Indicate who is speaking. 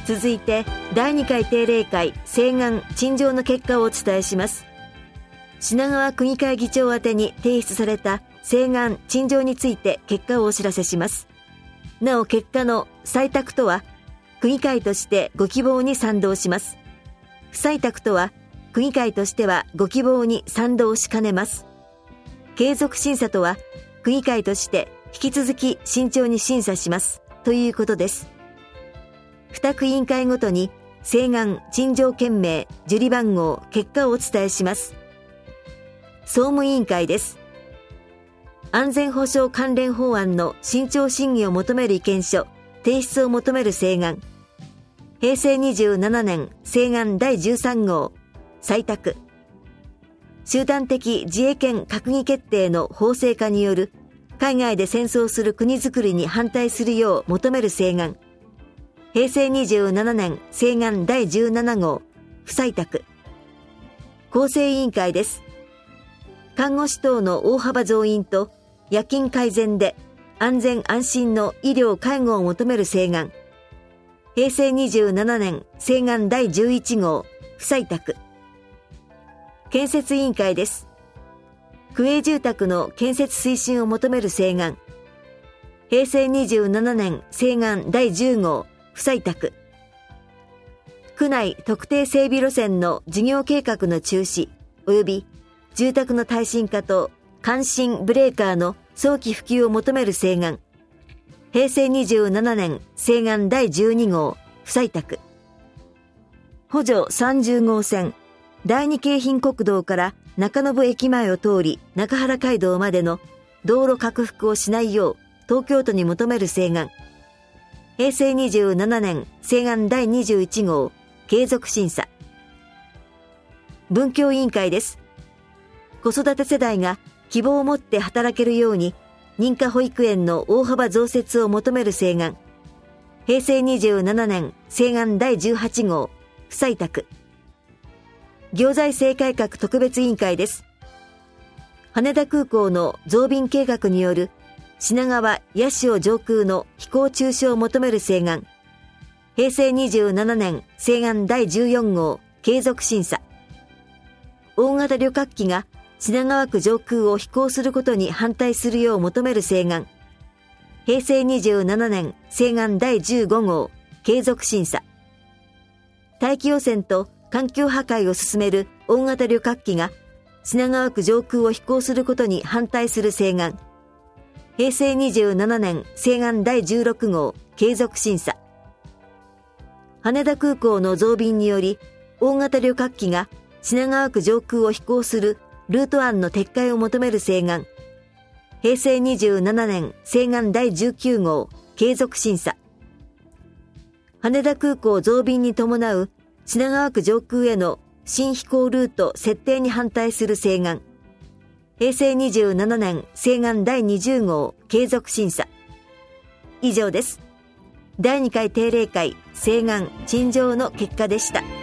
Speaker 1: 続いて第2回定例会請願陳情の結果をお伝えします。品川区議会議長宛てに提出された請願陳情について結果をお知らせします。なお結果の採択とは区議会としてご希望に賛同します。不採択とは区議会としてはご希望に賛同しかねます。継続審査とは区議会として引き続き慎重に審査しますということです。2区委員会ごとに請願陳情件名受理番号結果をお伝えします。総務委員会です。安全保障関連法案の慎重審議を求める意見書提出を求める請願。平成27年請願第13号採択。集団的自衛権閣議決定の法制化による海外で戦争する国づくりに反対するよう求める請願。平成27年請願第17号不採択。厚生委員会です。看護師等の大幅増員と夜勤改善で安全安心の医療介護を求める請願。平成27年請願第11号不採択。建設委員会です。区営住宅の建設推進を求める請願。平成27年請願第10号不採択。区内特定整備路線の事業計画の中止及び住宅の耐震化と感震ブレーカーの早期普及を求める請願。平成27年請願第12号不採択。補助30号線第二京浜国道から中延駅前を通り中原街道までの道路拡幅をしないよう東京都に求める請願。平成27年請願第21号継続審査。文教委員会です。子育て世代が希望を持って働けるように認可保育園の大幅増設を求める請願。平成27年請願第18号不採択。行財政改革特別委員会です。羽田空港の増便計画による品川八潮上空の飛行中止を求める請願。平成27年請願第14号継続審査。大型旅客機が品川区上空を飛行することに反対するよう求める請願。平成27年請願第15号継続審査。大気汚染と環境破壊を進める大型旅客機が品川区上空を飛行することに反対する請願。平成27年請願第16号継続審査。羽田空港の増便により大型旅客機が品川区上空を飛行するルート案の撤回を求める請願。平成27年請願第19号継続審査。羽田空港増便に伴う品川区上空への新飛行ルート設定に反対する請願。平成27年請願第20号継続審査。以上です。第2回定例会請願陳情の結果でした。